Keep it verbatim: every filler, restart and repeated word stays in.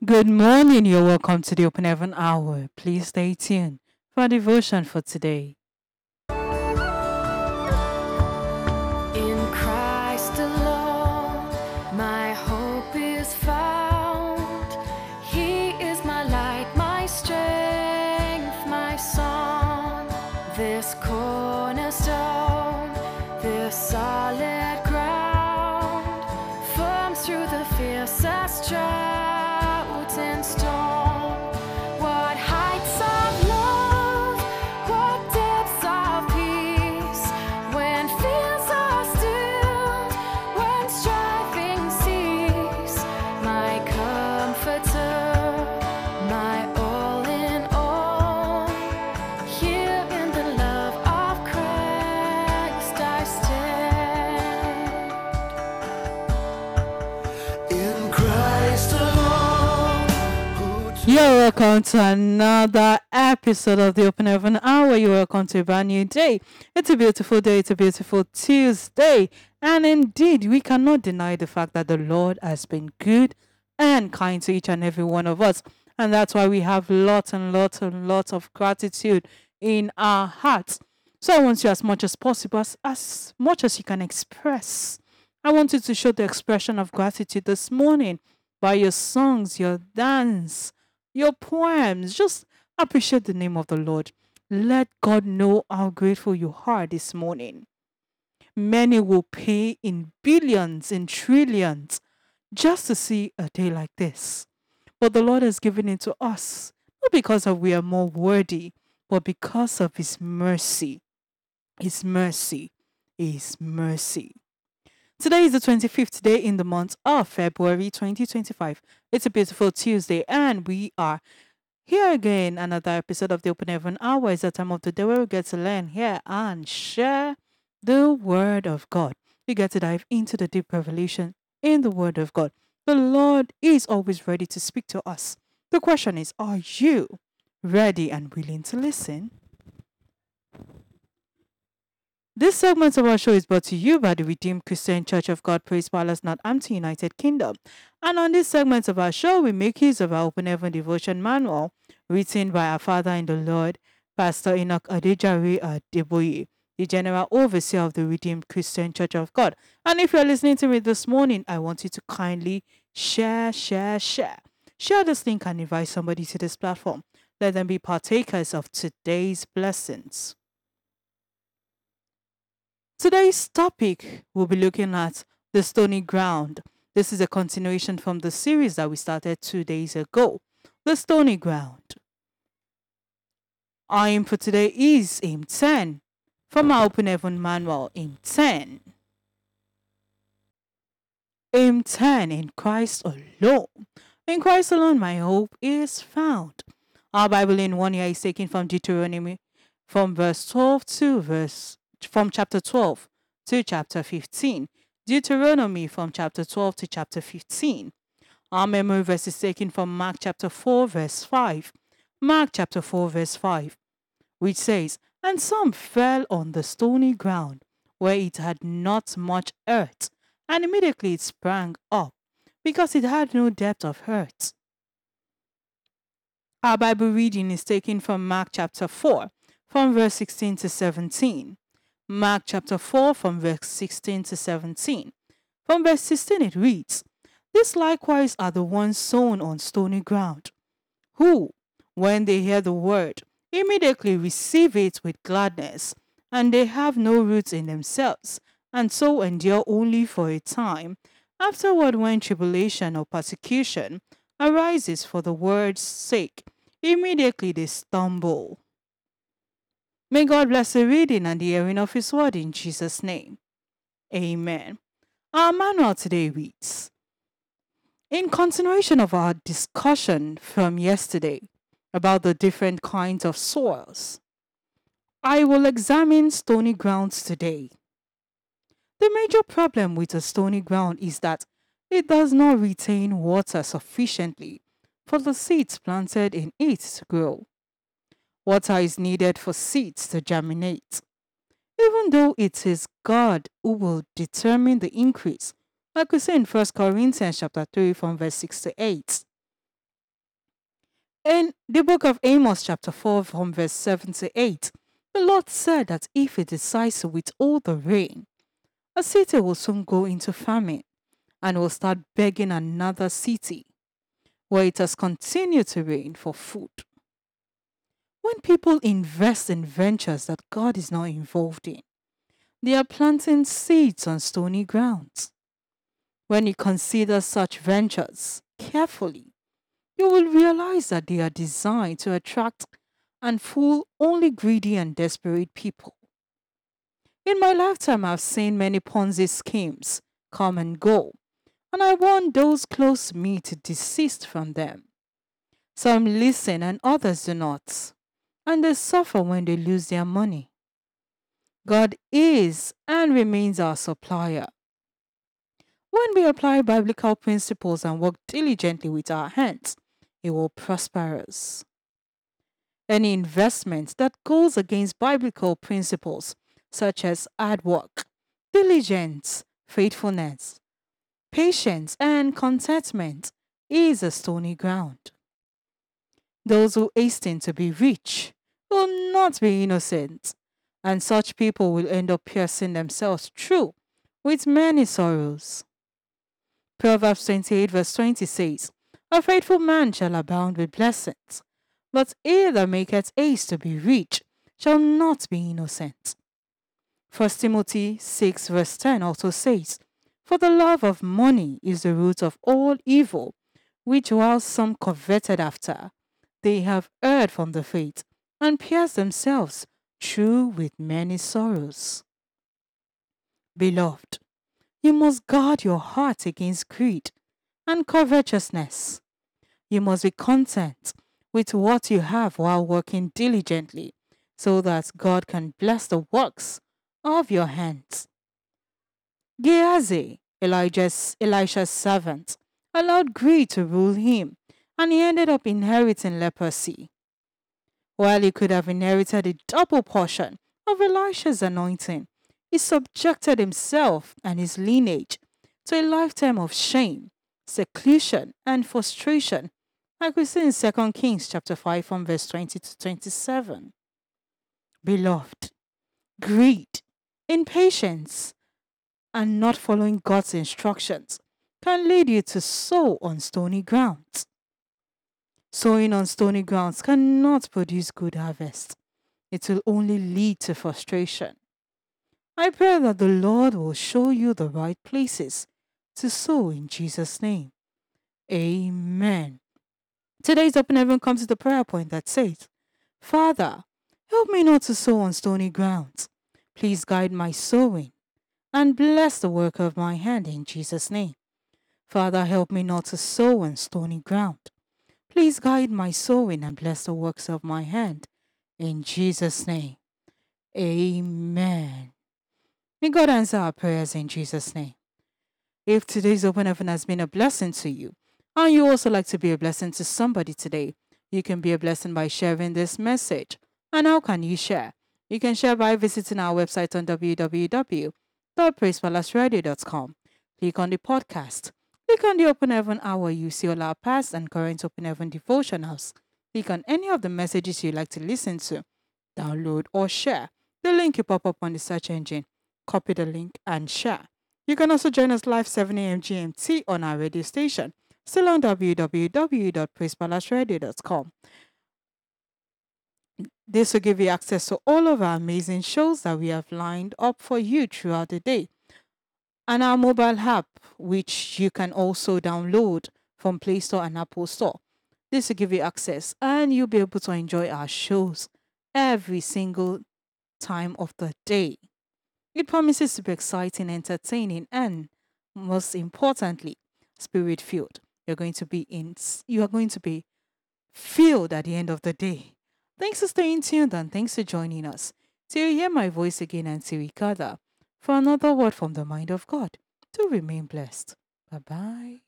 Good morning. You're welcome to the Open Heaven Hour. Please stay tuned for our devotion for today. In Christ alone, my hope is found. He is my light, my strength, my song. This cornerstone, this solid ground, firm through the fiercest drought and storm. What heights of love, what depths of peace, when fears are stilled, when striving cease. My comforter, my all in all, here in the love of Christ I stand. In Christ alone, who You're welcome to another episode of the Open Heaven Hour. You're welcome to a brand new day. It's a beautiful day. It's a beautiful Tuesday. And indeed, we cannot deny the fact that the Lord has been good and kind to each and every one of us. And that's why we have lots and lots and lots of gratitude in our hearts. So I want you, as much as possible, as, as much as you can express, I want you to show the expression of gratitude this morning by your songs, your dance, your poems. Just appreciate the name of the Lord. Let God know how grateful you are this morning. Many will pay in billions, in trillions, just to see a day like this. But the Lord has given it to us, not because of we are more worthy, but because of His mercy. His mercy. His mercy. Today is the twenty-fifth day in the month of February twenty twenty-five. It's a beautiful Tuesday, and we are here again. Another episode of the Open Heaven Hour. Is the time of the day where we get to learn, hear, and share the Word of God. We get to dive into the deep revelation in the Word of God. The Lord is always ready to speak to us. The question is, are you ready and willing to listen? This segment of our show is brought to you by the Redeemed Christian Church of God, Praise Palace, Northampton, United Kingdom. And on this segment of our show, we make use of our Open Heaven Devotion Manual, written by our Father in the Lord, Pastor Enoch Adejare Adeboye, the General Overseer of the Redeemed Christian Church of God. And if you're listening to me this morning, I want you to kindly share, share, share. Share this link and invite somebody to this platform. Let them be partakers of today's blessings. Today's topic, we'll be looking at the stony ground. This is a continuation from the series that we started two days ago. The stony ground. Our aim for today is aim ten from our Open Heaven Manual, aim ten. Aim ten, in Christ alone. In Christ alone, my hope is found. Our Bible in one year is taken from Deuteronomy, from verse twelve to verse from chapter twelve to chapter fifteen. Deuteronomy from chapter twelve to chapter fifteen. Our memory verse is taken from Mark chapter four verse five. Mark chapter four verse five, which says, "And some fell on the stony ground, where it had not much earth, and immediately it sprang up, because it had no depth of earth." Our Bible reading is taken from Mark chapter four, from verse sixteen to seventeen. Mark chapter four from verse sixteen to seventeen. From verse sixteen it reads, "These likewise are the ones sown on stony ground, who, when they hear the word, immediately receive it with gladness, and they have no roots in themselves, and so endure only for a time. Afterward, when tribulation or persecution arises for the word's sake, immediately they stumble." May God bless the reading and the hearing of His word in Jesus' name. Amen. Our manual today reads, in continuation of our discussion from yesterday about the different kinds of soils, I will examine stony grounds today. The major problem with a stony ground is that it does not retain water sufficiently for the seeds planted in it to grow. Water is needed for seeds to germinate. Even though it is God who will determine the increase, like we say in First Corinthians chapter three from verse six to eight. In the book of Amos, chapter four, from verse seven to eight, the Lord said that if it decides to withhold the rain, a city will soon go into famine and will start begging another city where it has continued to rain for food. When people invest in ventures that God is not involved in, they are planting seeds on stony grounds. When you consider such ventures carefully, you will realize that they are designed to attract and fool only greedy and desperate people. In my lifetime, I've seen many Ponzi schemes come and go, and I want those close to me to desist from them. Some listen and others do not, and they suffer when they lose their money. God is and remains our supplier. When we apply biblical principles and work diligently with our hands, it will prosper us. Any investment that goes against biblical principles, such as hard work, diligence, faithfulness, patience, and contentment, is a stony ground. Those who hasten to be rich will not be innocent, and such people will end up piercing themselves through with many sorrows. Proverbs twenty-eight, verse twenty says, "A faithful man shall abound with blessings, but he that maketh haste to be rich shall not be innocent." First Timothy six, verse ten also says, "For the love of money is the root of all evil, which while some coveted after, they have erred from the faith, and pierced themselves through with many sorrows." Beloved, you must guard your heart against greed and covetousness. You must be content with what you have while working diligently, so that God can bless the works of your hands. Gehazi, Elijah's, Elisha's servant, allowed greed to rule him, and he ended up inheriting leprosy. While he could have inherited a double portion of Elisha's anointing, he subjected himself and his lineage to a lifetime of shame, seclusion, and frustration, like we see in Second Kings chapter five from verse twenty to twenty-seven. Beloved, greed, impatience, and not following God's instructions can lead you to sow on stony grounds. Sowing on stony grounds cannot produce good harvest. It will only lead to frustration. I pray that the Lord will show you the right places to sow in Jesus' name. Amen. Today's Open Heaven comes to the prayer point that says, "Father, help me not to sow on stony grounds. Please guide my sowing and bless the work of my hand in Jesus' name. Father, help me not to sow on stony ground. Please guide my sowing and bless the works of my hand in Jesus' name. Amen." May God answer our prayers in Jesus' name. If today's Open Heaven has been a blessing to you, and you also like to be a blessing to somebody today, you can be a blessing by sharing this message. And how can you share? You can share by visiting our website on w w w dot praise palace radio dot com. Click on the podcast. Click on the Open Heaven Hour. You see all our past and current Open Heaven devotionals. Click on any of the messages you like to listen to, download or share. The link will pop up on the search engine. Copy the link and share. You can also join us live seven a m G M T on our radio station, still on w w w dot praise palace radio dot com. This will give you access to all of our amazing shows that we have lined up for you throughout the day, and our mobile app, which you can also download from Play Store and Apple Store. This will give you access, and you'll be able to enjoy our shows every single time of the day. It promises to be exciting, entertaining, and most importantly, spirit-filled. You're going to be in. You are going to be filled at the end of the day. Thanks for staying tuned and thanks for joining us. Till you hear my voice again and till we gather for another word from the mind of God. Do remain blessed. Bye bye.